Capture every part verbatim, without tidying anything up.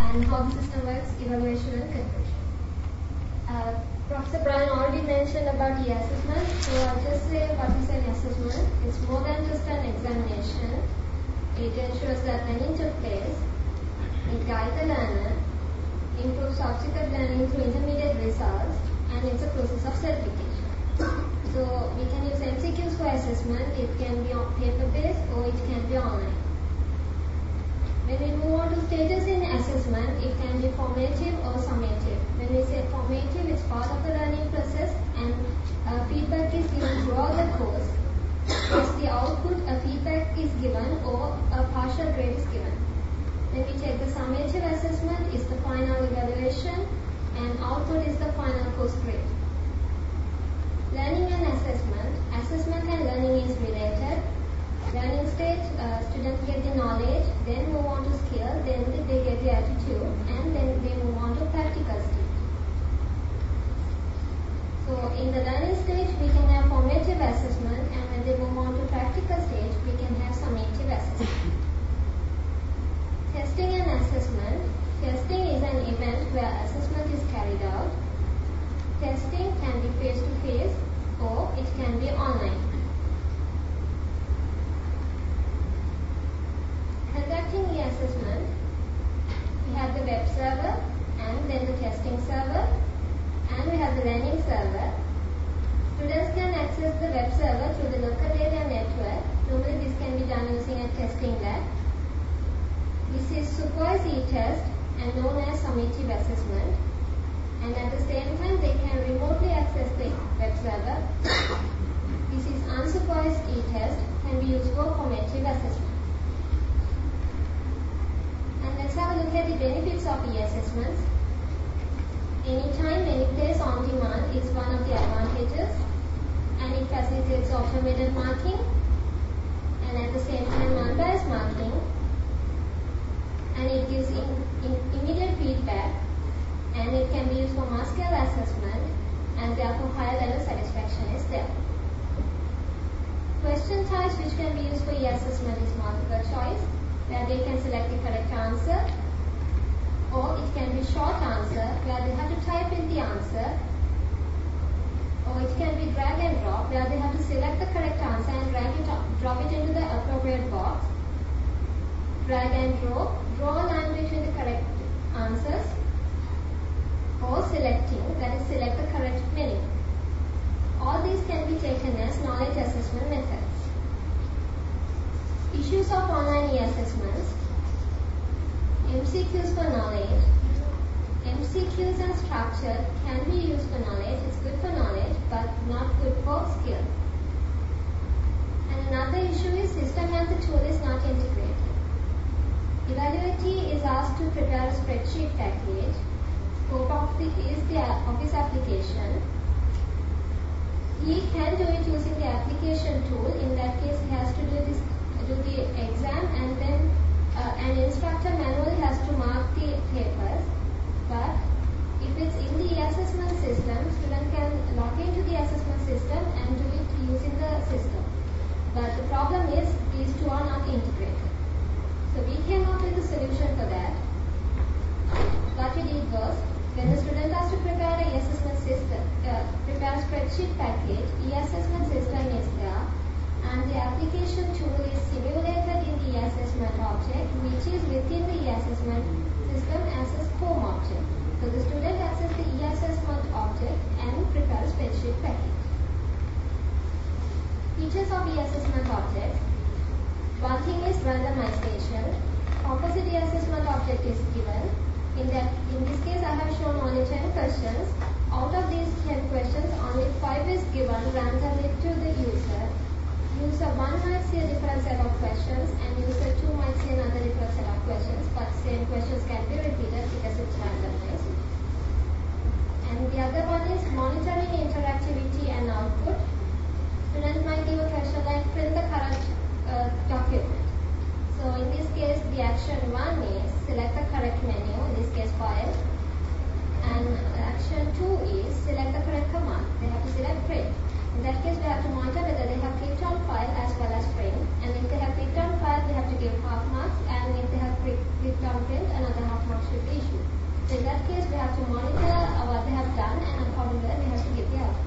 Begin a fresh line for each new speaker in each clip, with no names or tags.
and how the system works, evaluation and conclusion. Uh, Professor Brian already mentioned about e-assessment, so I'll just say what is an assessment. It's more than just an examination. It ensures that learning took place, it guides the learner, improves subsequent learning through intermediate results, and it's a process of certification. So we can use M C Qs for assessment. It can be on paper-based or it can be online. When we move on to stages in assessment, it can be formative or summative. When we say formative, it's part of the learning process and uh, feedback is given throughout the course. As the output, a feedback is given or a partial grade is given. When we take the summative assessment, it's the final evaluation and output is the final course grade. Learning and assessment. Assessment and learning is related. Learning stage, uh, students get the knowledge, then move on to skill, then they get the attitude, and then they move on to practical stage. So in the learning stage, we can have formative assessment, and when they move on to practical stage, we can have summative assessment. Testing and assessment. Testing is an event where assessment is carried out. Testing can be face-to-face or it can be online. Conducting the assessment, we have the web server and then the testing server, and we have the learning server. Students can access the web server through the local area network. Normally this can be done using a testing lab. This is supervised e-test and known as summative assessment. And at the same time, they can remotely access the web server. This is unsupervised e-test, can be used for formative assessment. And let's have a look at the benefits of e-assessments. Anytime, any place, on demand is one of the advantages, and it facilitates automated marking and at the same time unbiased marking, and it gives in, in immediate feedback, and it can be used for mass scale assessment, and therefore higher level satisfaction is there. Question types which can be used for e-assessment is multiple choice, where they can select the correct answer, or it can be short answer, where they have to type in the answer, or it can be drag and drop, where they have to select the correct answer and drag it up, drop it into the appropriate box. Drag and drop, draw a line between the correct answers, or selecting, that is select the correct menu. All these can be taken as knowledge assessment methods. Issues of online e-assessments. M C Qs for knowledge. M C Qs and structure can be used for knowledge, it's good for knowledge, but not good for skill. And another issue is system and the tool is not integrated. Evaluatee is asked to prepare a spreadsheet package. Scope of the is the office application. He can do it using the application tool. In that case, he has to do this, do the exam, and then uh, an instructor manually has to mark the papers. But if it's in the assessment system, student can log into the assessment system and do it using the system. But the problem is these two are not integrated. So we came up with a solution for that. What we did was, when the student has to prepare a e-assessment system, uh, prepare a spreadsheet package, e-assessment system is there, and the application tool is simulated in the e-assessment object, which is within the e-assessment system as a SCORM object. So the student accesses the e-assessment object and prepare a spreadsheet package. Features of e-assessment object. One thing is randomization. Composite e-assessment object is given. In that, in this case, I have shown only ten questions. Out of these ten questions, only five is given randomly to the user. User one might see a different set of questions, and user two might see another different set of questions, but same questions can be repeated because it's randomized. And the other one is monitoring interactivity and output. Student might give a question like print the correct uh, document. So in this case, the action one is select the correct menu, in this case file, and action two is select the correct command. They have to select print. In that case, we have to monitor whether they have clicked on file as well as print. And if they have clicked on file, they have to give half marks, and if they have clicked on print, another half mark should be issued. to monitor uh, what they have done, and according to that they have to give the output.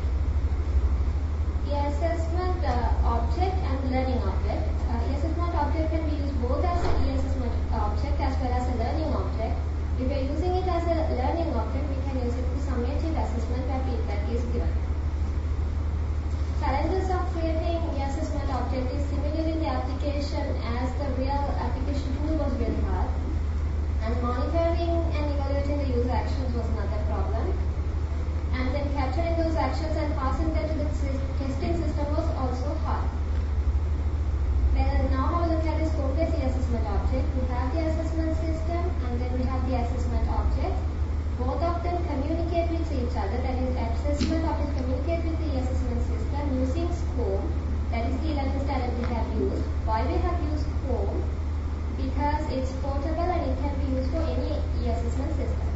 E-assessment uh, object and learning object. Uh, E-assessment object can be used both as an E-assessment object as well as a learning object. If we are using it as a learning object, we can use it for summative assessment where feedback is given. Challenges of creating E-assessment object is similar in the application as the real application tool was really hard. And monitoring and evaluating the user actions was another problem. And then capturing those actions and passing them to the testing system was also hard. Well, now have a look at the scope-based E-assessment object. We have the assessment system and then we have the assessment object. Both of them communicate with each other. That is, assessment object communicate with the E-assessment system using SCORM. That is the eleven standard we have used. Why we have used SCORM? Because it's portable and it can be used for any E-assessment system.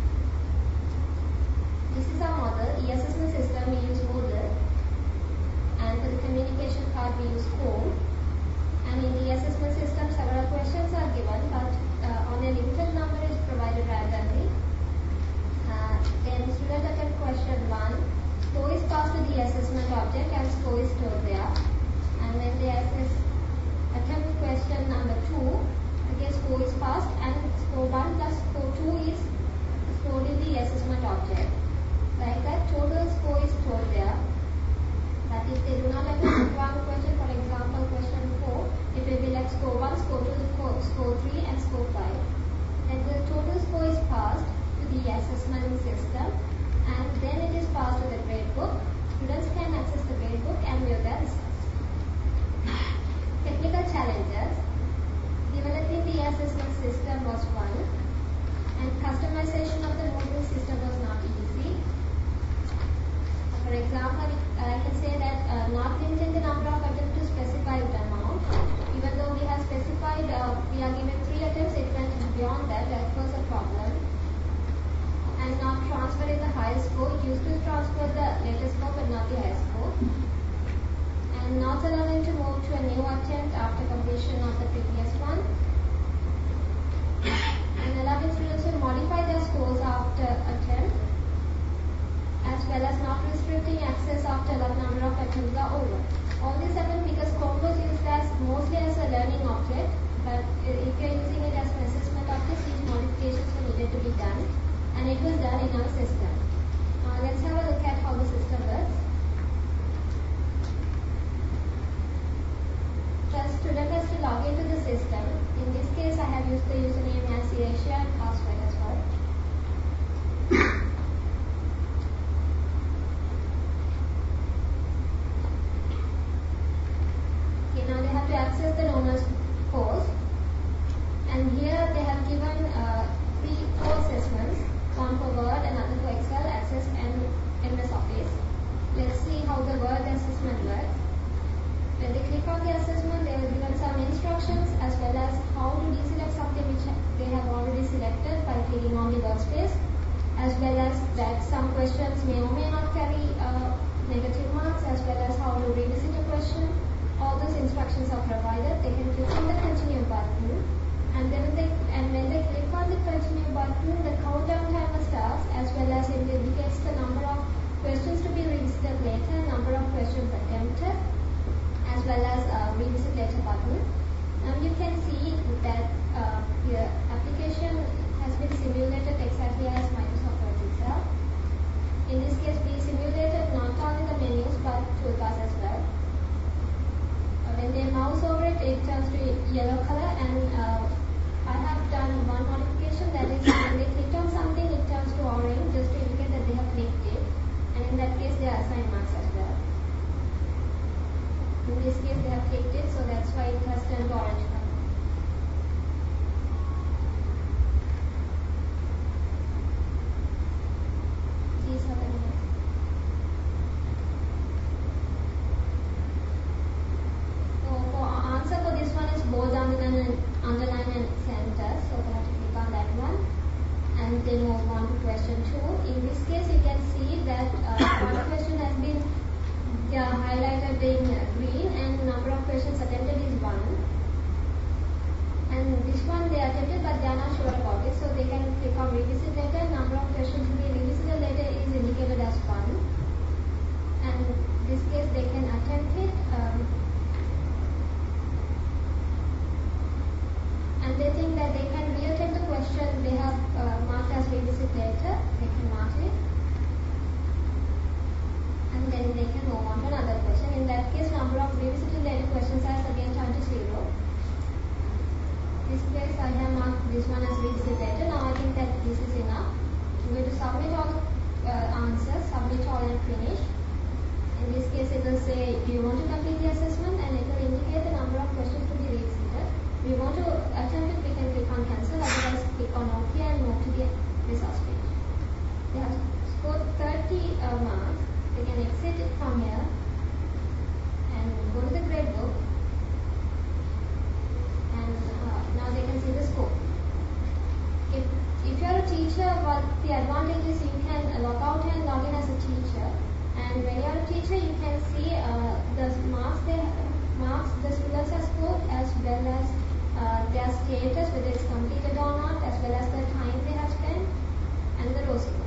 This is our model, E-assessment system, we use Moodle, and for the communication part we use SCORM. And in the E-assessment system several questions are given, but uh, on a limited number is provided randomly. Uh, then student attempt question one, score is passed to the assessment object and score is stored there. And then they assess attempt question number two, again score is passed and score one plus score two is stored in the assessment object. Like that, total score is stored there. But if they do not attempt one question, for example, question four, it will be like score one, score two, score three, and score five. And the total score is passed to the assessment system, and then it is passed to the grade book. Students can access the grade book and view their results. Technical challenges. Developing the assessment system was one, and customization of the Moodle system was not easy. For example, I can say that uh, not limiting the number of attempts to specified amount. Even though we have specified, uh, we are given three attempts, it went beyond that. That was a problem. And not transferring the highest score. It used to transfer the latest score but not the highest score. And not allowing to move to a new attempt after completion of the previous one. And allowing students to modify their scores after attempt, as well as not restricting access after the number of attempts are over. All this happened because SCORM was used as mostly as a learning object, but if you are using it as an assessment object, these modifications were needed to be done, and it was done in our system. Uh, let's have a look at how the system works. First, student has to log into the system. In this case, I have used the username as Asia and password as well. Now they have to access the learner's course, and here they have given uh, three core assessments, one for Word, another for Excel, Access, and M S Office. Let's see how the Word assessment works. When they click on the assessment, they will given some instructions as well as how to deselect something which they have already selected by clicking on the workspace, as well as that some questions may or may not carry uh, negative marks, as well as how to revisit a question. All those instructions are provided. They can click on the continue button, and then they and when they click on the continue button, the countdown timer starts, as well as it indicates the number of questions to be revisited later, number of questions attempted, as well as uh, revisit later button. Now you can see that uh, the application has been simulated exactly as Microsoft Word itself. In this case, we simulated not only the menus but toolbars as well. When they mouse over it, it turns to yellow color, and uh, I have done one modification, that is when they click on something, it turns to orange just to indicate that they have clicked it, and in that case they are assigned marks as well. In this case they have clicked it, so that's why it has turned to orange color. These are the names. Both underline and, underline and center, so we have to click on that one, and then move on to question two. In this case, you can see that uh, one question has been uh, highlighted in green, and number of questions attempted is one. And this one they attempted, but they are not sure about it, so they can click on revisit later. Number of question to be revisited later is indicated as one. And in this case they can attempt it. Um, and they think that they can reattempt the question they have uh, marked as revisit later. They can mark it. And then they can move on to another question. In that case, number of revisited later questions has again turned to zero. In this case, I have marked this one as revisit later. Now I think that this is enough. I'm going to submit all uh, answers, submit all and finish. In this case, it will say, do you want to complete the assessment? And it will indicate the number of questions to be revisited. If we want to attempt it, we can click on cancel, otherwise click on OK and move to the results page. They have scored thirty uh, marks. They can exit it from here and go to the gradebook, and uh, now they can see the score. If, if you are a teacher, what the advantage is you can log out and log in as a teacher, and when you are a teacher you can see uh, the marks they marks the students have scored, as well as uh, their status, whether it's completed or not, as well as the time they have spent and the row score.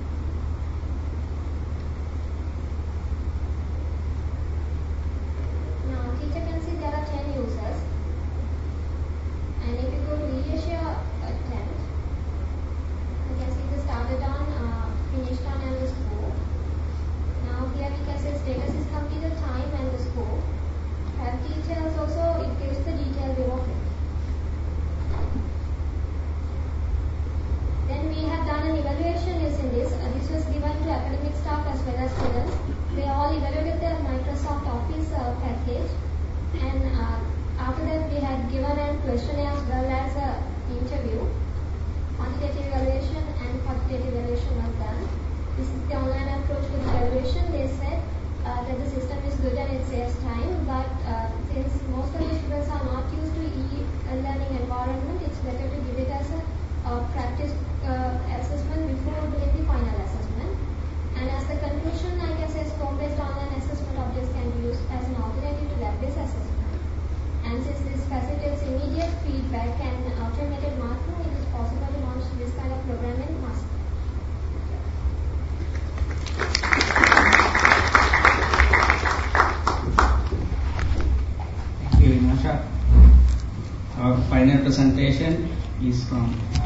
Teacher can see there are ten users, and if you go to reissue attempt, you can see the started on, uh, finished on, and the score. Now here we can say status is completed, time, and the score. Have details also, it gives the detail view of it. Then we have done an evaluation using this. Uh, this was given to academic staff as well as students. They all evaluated their Microsoft Office uh, package. And uh, after that we had given a questionnaire as well as an interview. Quantitative evaluation and quantitative evaluation was done. This is the online approach to the evaluation. They said uh, that the system is good and it saves time, but uh, since most of the students are not used to e-learning environment, it's better to give it as a uh, practice uh, assessment before doing the final assessment. And as the conclusion, I can say score-based online assessment objects can be used as an alternative to lab-based assessment. And since this facilitates immediate feedback and automated marking, it is possible to launch this kind of program in mass.
Thank you, Masha. Our final presentation is from